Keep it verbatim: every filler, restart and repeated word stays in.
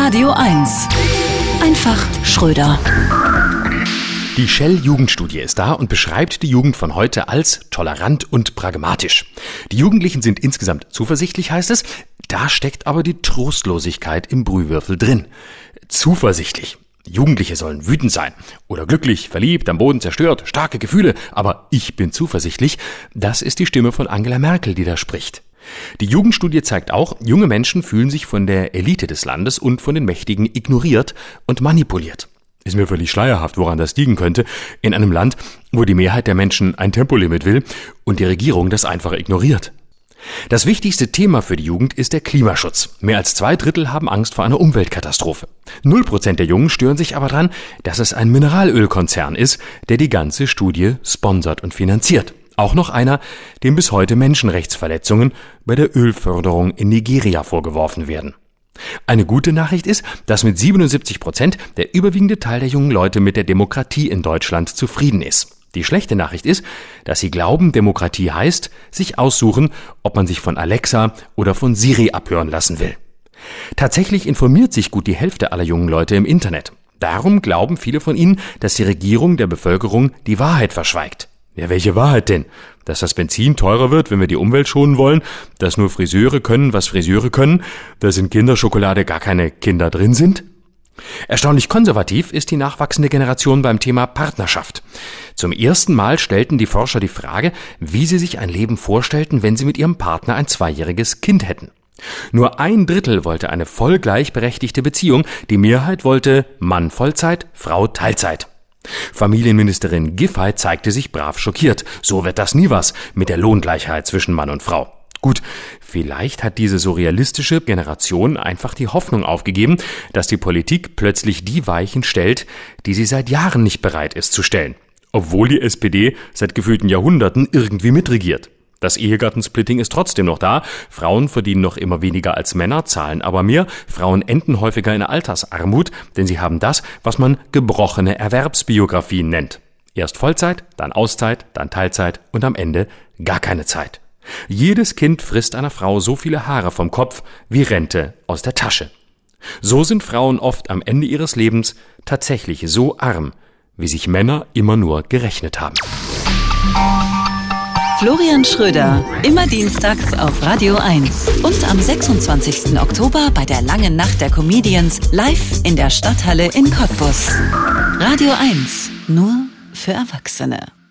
Radio eins. Einfach Schröder. Die Shell-Jugendstudie ist da und beschreibt die Jugend von heute als tolerant und pragmatisch. Die Jugendlichen sind insgesamt zuversichtlich, heißt es. Da steckt aber die Trostlosigkeit im Brühwürfel drin. Zuversichtlich. Jugendliche sollen wütend sein oder glücklich, verliebt, am Boden zerstört, starke Gefühle, aber ich bin zuversichtlich. Das ist die Stimme von Angela Merkel, die da spricht. Die Jugendstudie zeigt auch, junge Menschen fühlen sich von der Elite des Landes und von den Mächtigen ignoriert und manipuliert. Ist mir völlig schleierhaft, woran das liegen könnte, in einem Land, wo die Mehrheit der Menschen ein Tempolimit will und die Regierung das einfach ignoriert. Das wichtigste Thema für die Jugend ist der Klimaschutz. Mehr als zwei Drittel haben Angst vor einer Umweltkatastrophe. Null Prozent der Jungen stören sich aber daran, dass es ein Mineralölkonzern ist, der die ganze Studie sponsert und finanziert. Auch noch einer, dem bis heute Menschenrechtsverletzungen bei der Ölförderung in Nigeria vorgeworfen werden. Eine gute Nachricht ist, dass mit siebenundsiebzig Prozent der überwiegende Teil der jungen Leute mit der Demokratie in Deutschland zufrieden ist. Die schlechte Nachricht ist, dass sie glauben, Demokratie heißt, sich aussuchen, ob man sich von Alexa oder von Siri abhören lassen will. Tatsächlich informiert sich gut die Hälfte aller jungen Leute im Internet. Darum glauben viele von ihnen, dass die Regierung der Bevölkerung die Wahrheit verschweigt. Ja, welche Wahrheit denn? Dass das Benzin teurer wird, wenn wir die Umwelt schonen wollen? Dass nur Friseure können, was Friseure können? Dass in Kinderschokolade gar keine Kinder drin sind? Erstaunlich konservativ ist die nachwachsende Generation beim Thema Partnerschaft. Zum ersten Mal stellten die Forscher die Frage, wie sie sich ein Leben vorstellten, wenn sie mit ihrem Partner ein zweijähriges Kind hätten. Nur ein Drittel wollte eine voll gleichberechtigte Beziehung, die Mehrheit wollte Mann Vollzeit, Frau Teilzeit. Familienministerin Giffey zeigte sich brav schockiert. So wird das nie was mit der Lohngleichheit zwischen Mann und Frau. Gut, vielleicht hat diese surrealistische Generation einfach die Hoffnung aufgegeben, dass die Politik plötzlich die Weichen stellt, die sie seit Jahren nicht bereit ist zu stellen. Obwohl die S P D seit gefühlten Jahrhunderten irgendwie mitregiert. Das Ehegattensplitting ist trotzdem noch da. Frauen verdienen noch immer weniger als Männer, zahlen aber mehr. Frauen enden häufiger in Altersarmut, denn sie haben das, was man gebrochene Erwerbsbiografien nennt. Erst Vollzeit, dann Auszeit, dann Teilzeit und am Ende gar keine Zeit. Jedes Kind frisst einer Frau so viele Haare vom Kopf wie Rente aus der Tasche. So sind Frauen oft am Ende ihres Lebens tatsächlich so arm, wie sich Männer immer nur gerechnet haben. Florian Schröder, immer dienstags auf Radio eins und am sechsundzwanzigsten Oktober bei der Langen Nacht der Comedians live in der Stadthalle in Cottbus. Radio eins, nur für Erwachsene.